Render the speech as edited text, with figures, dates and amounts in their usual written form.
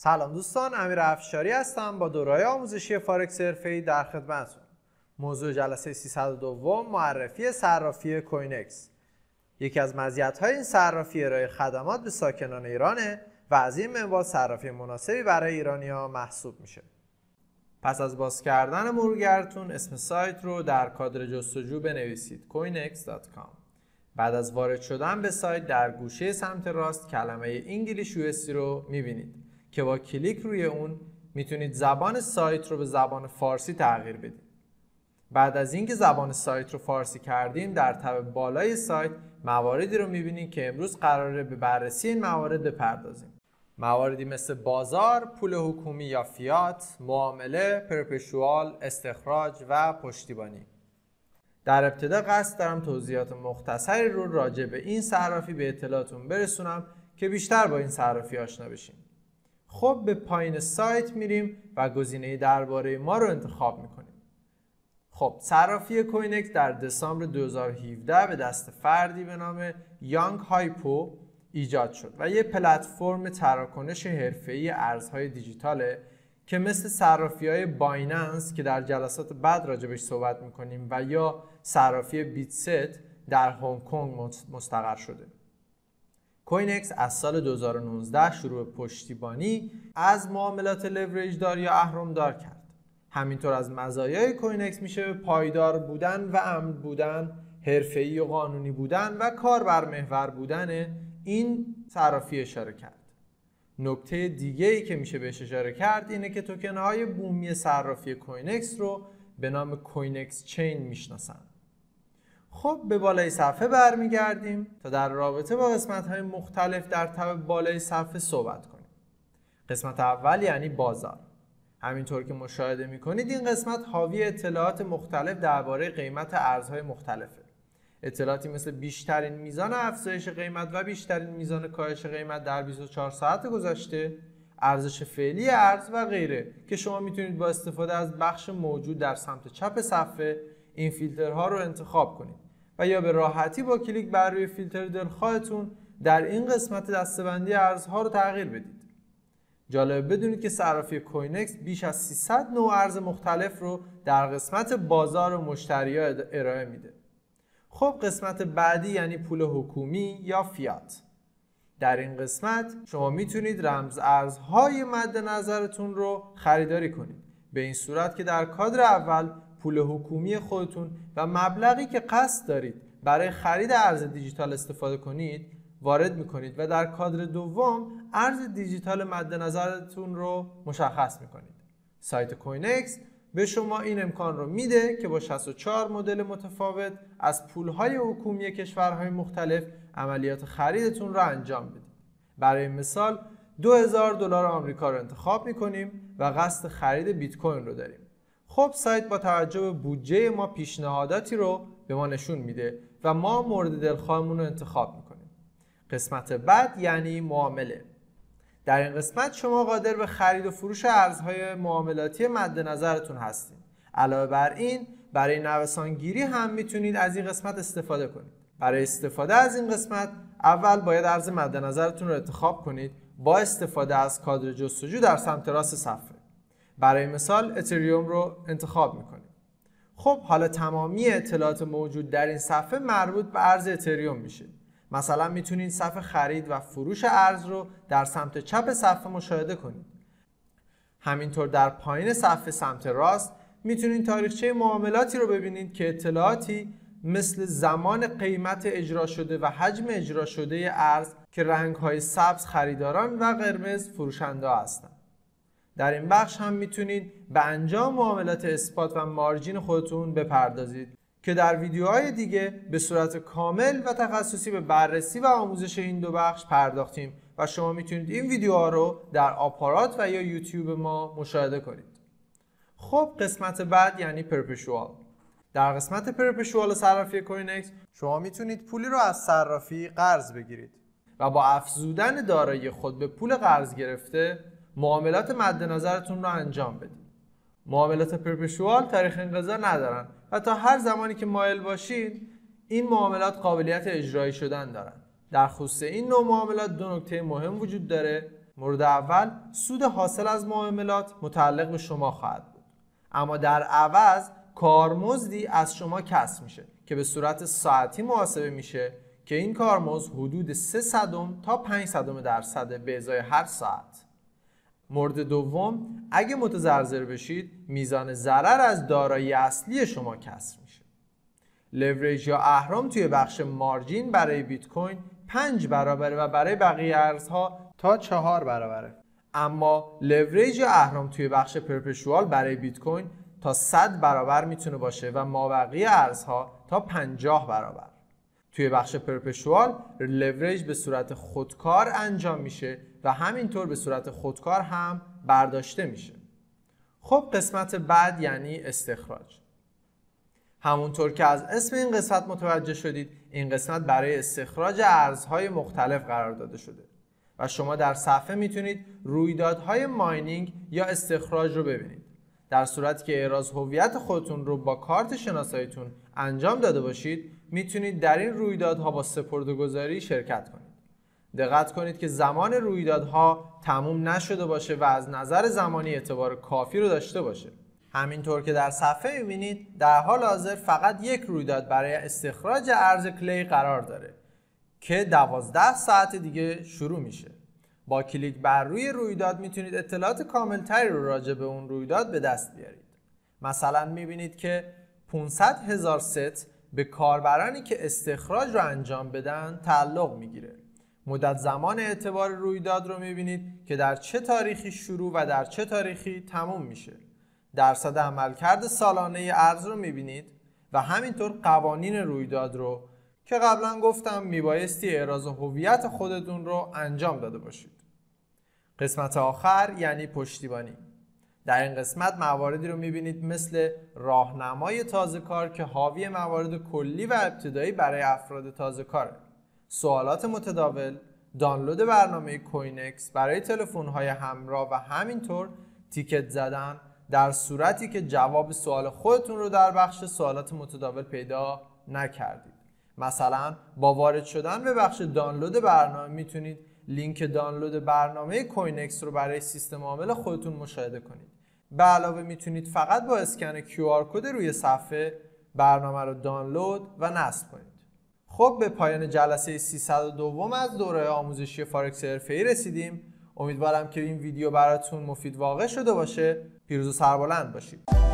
سلام دوستان، امیر افشاری هستم با دوره‌های آموزشی فارکس حرفه‌ای در خدمتتون. موضوع جلسه 302 معرفی صرافی کوینکس. یکی از مزیت‌های این صرافی ارائه خدمات به ساکنان ایرانه و از این منوال صرافی مناسبی برای ایرانی‌ها محسوب میشه. پس از باز کردن مرورگرتون اسم سایت رو در کادر جستجو بنویسید coinex.com. بعد از وارد شدن به سایت در گوشه سمت راست کلمه انگلیش USD رو میبینید که با کلیک روی اون میتونید زبان سایت رو به زبان فارسی تغییر بدید. بعد از اینکه زبان سایت رو فارسی کردیم در تب بالای سایت مواردی رو میبینید که امروز قراره به بررسی این موارد بپردازیم. مواردی مثل بازار، پول حکومی یا فیات، معامله، پرپشوال، استخراج و پشتیبانی. در ابتدا قصد دارم توضیحات مختصری رو راجع به این صرافی به اطلاعتون برسونم که بیشتر با این صرافی آشنا بشین. خب به پایین سایت میریم و گزینه درباره ما رو انتخاب میکنیم. خب صرافی کوینکس در دسامبر 2017 به دست فردی به نام یانگ هایپو ایجاد شد و یه پلتفرم تراکنش حرفه‌ای ارزهای دیجیتاله که مثل صرافی‌های بایننس که در جلسات بعد راجبش صحبت میکنیم و یا صرافی بیتست در هنگ کنگ مستقر شده. کوینکس از سال 2019 شروع به پشتیبانی از معاملات لورج دار یا اهرم‌دار کرد. همینطور از مزایای کوینکس میشه به پایدار بودن و امن بودن، حرفه‌ای و قانونی بودن و کاربرمحور بودن این صرافی اشاره کرد. نکته دیگه‌ای که میشه بهش اشاره کرد اینه که توکن‌های بومی صرافی کوینکس رو به نام کوینکس چین میشناسن. خب به بالای صفحه برمیگردیم تا در رابطه با قسمت‌های مختلف در تب بالای صفحه صحبت کنیم. قسمت اول یعنی بازار. همینطور که مشاهده می‌کنید این قسمت حاوی اطلاعات مختلف درباره قیمت ارزهای مختلفه. اطلاعاتی مثل بیشترین میزان افزایش قیمت و بیشترین میزان کاهش قیمت در 24 ساعت گذشته، ارزش فعلی ارز و غیره که شما میتونید با استفاده از بخش موجود در سمت چپ صفحه این فیلترها رو انتخاب کنید و یا به راحتی با کلیک بر روی فیلتر دلخواهتون در این قسمت دسته‌بندی ارزها رو تغییر بدید. جالب بدونید که صرافی کوینکس بیش از 300 نوع ارز مختلف رو در قسمت بازار و مشتری‌ها ارائه میده. خب قسمت بعدی یعنی پول حکومی یا فیات. در این قسمت شما میتونید رمز ارزهای مد نظرتون رو خریداری کنید. به این صورت که در کادر اول پول حکومی خودتون و مبلغی که قصد دارید برای خرید ارز دیجیتال استفاده کنید وارد میکنید و در کادر دوم ارز دیجیتال مد نظرتون رو مشخص میکنید. سایت کوینکس به شما این امکان رو میده که با 64 مدل متفاوت از پولهای حکومی کشورهای مختلف عملیات خریدتون رو انجام بدید. برای مثال $2000 آمریکا رو انتخاب میکنیم و قصد خرید بیت کوین رو داریم. خب سایت با توجه به بودجه ما پیشنهاداتی رو به ما نشون میده و ما مورد دلخواهمون رو انتخاب میکنیم. قسمت بعد یعنی معامله. در این قسمت شما قادر به خرید و فروش ارزهای معاملاتی مد نظرتون هستید. علاوه بر این برای نوسانگیری هم میتونید از این قسمت استفاده کنید. برای استفاده از این قسمت اول باید ارز مد نظرتون رو انتخاب کنید با استفاده از کادر جستجو در سمت راست صفحه. برای مثال اتریوم رو انتخاب میکنید. خب حالا تمامی اطلاعات موجود در این صفحه مربوط به ارز اتریوم میشه. مثلا میتونید صفحه خرید و فروش ارز رو در سمت چپ صفحه مشاهده کنید. همینطور در پایین صفحه سمت راست میتونید تاریخچه معاملاتی رو ببینید که اطلاعاتی مثل زمان قیمت اجرا شده و حجم اجرا شده ارز که رنگ‌های سبز خریداران و قرمز فروشنده هستند. در این بخش هم میتونید به انجام معاملات اسپات و مارجین خودتون بپردازید که در ویدیوهای دیگه به صورت کامل و تخصصی به بررسی و آموزش این دو بخش پرداختیم و شما میتونید این ویدیوها رو در آپارات و یا یوتیوب ما مشاهده کنید. خب قسمت بعد یعنی پرپشوال. در قسمت پرپشوال صرافی کوینکس شما میتونید پولی رو از صرافی قرض بگیرید و با افزودن دارایی خود به پول قرض گرفته معاملات مد نظرتون رو انجام بدید. معاملات پرپشوال تاریخ انقضا ندارن و تا هر زمانی که مایل باشید این معاملات قابلیت اجرایی شدن دارن. در خصوص این نوع معاملات دو نکته مهم وجود داره. مورد اول، سود حاصل از معاملات متعلق به شما خواهد بود، اما در عوض کارمزدی از شما کسب میشه که به صورت ساعتی محاسبه میشه که این کارمزد حدود 0.03 تا 0.05% به ازای هر ساعت. مورد دوم، اگه متزلزل بشید میزان ضرر از دارایی اصلی شما کسر میشه. لورج یا اهرم توی بخش مارجین برای بیت کوین 5 برابره و برای بقیه ارزها تا 4 برابره. اما لورج یا اهرم توی بخش پرپچوال برای بیت کوین تا 100 برابر میتونه باشه و مابقی ارزها تا 50 برابر. توی بخش پرپچوال لورج به صورت خودکار انجام میشه و همینطور به صورت خودکار هم برداشته میشه. خب قسمت بعد یعنی استخراج. همونطور که از اسم این قسمت متوجه شدید، این قسمت برای استخراج ارزهای مختلف قرار داده شده و شما در صفحه میتونید رویدادهای ماینینگ یا استخراج رو ببینید. در صورتی که احراز هویت خودتون رو با کارت شناساییتون انجام داده باشید، میتونید در این رویدادها با سپرده‌گذاری شرکت کنید. دقت کنید که زمان رویدادها تموم نشده باشه و از نظر زمانی اعتبار کافی رو داشته باشه. همینطور که در صفحه می‌بینید، در حال حاضر فقط یک رویداد برای استخراج ارز کلی قرار داره که 12 ساعت دیگه شروع میشه. با کلیک بر روی رویداد میتونید اطلاعات کاملتری رو راجع به اون رویداد به دست بیارید. مثلا می‌بینید که 500,000 ست به کاربرانی که استخراج رو انجام بدن تعلق میگیره. مدت زمان اعتبار رویداد رو میبینید که در چه تاریخی شروع و در چه تاریخی تموم میشه. درصد عملکرد سالانه ارز رو میبینید و همینطور قوانین رویداد رو که قبلا گفتم میبایستی احراز هویت خودتون رو انجام داده باشید. قسمت آخر یعنی پشتیبانی. در این قسمت مواردی رو میبینید مثل راهنمای تازه کار که حاوی موارد کلی و ابتدایی برای افراد تازه کاره، سوالات متداول، دانلود برنامه کوینکس برای تلفن‌های همراه و همینطور تیکت زدن در صورتی که جواب سوال خودتون رو در بخش سوالات متداول پیدا نکردید. مثلا با وارد شدن به بخش دانلود برنامه میتونید لینک دانلود برنامه کوینکس رو برای سیستم عامل خودتون مشاهده کنید. به علاوه میتونید فقط با اسکن QR کد روی صفحه برنامه رو دانلود و نصب کنید. خب به پایان جلسه 302 از دوره آموزشی فارکس حرفه‌ای رسیدیم. امیدوارم که این ویدیو براتون مفید واقع شده باشه. پیروز و سربلند باشید.